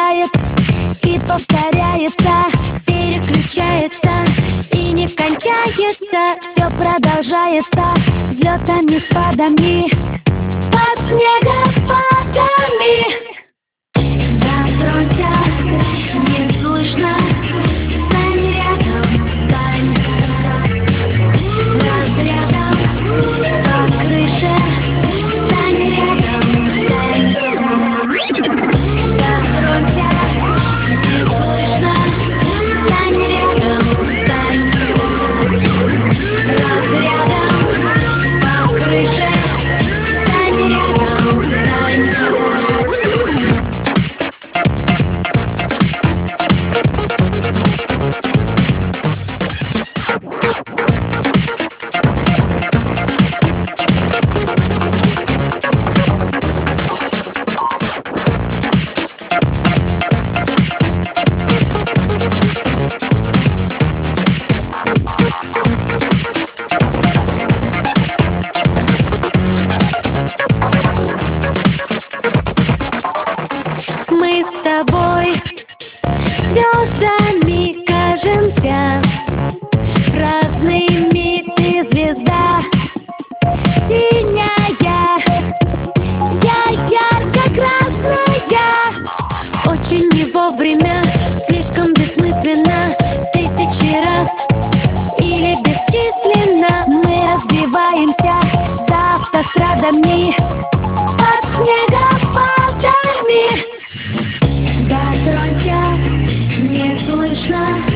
играет и повторяется, переключается и не кончается. Все продолжается взлетами, спадами, под снегопадами. Дотронься, не слышно, стань рядом, стань разрядом по крыше, стань рядом, стань. Дотронься, не слышно, стань рядом, стань разрядом по крыше, стань рядом, стань. Мы с тобой звездами кажемся, разными. Ты звезда синяя, я ярко-красная. Очень не вовремя, слишком бессмысленно, тысячи раз или бесчисленно мы разбиваемся за автострадами, под снегопадами. Дотронься, не слышно.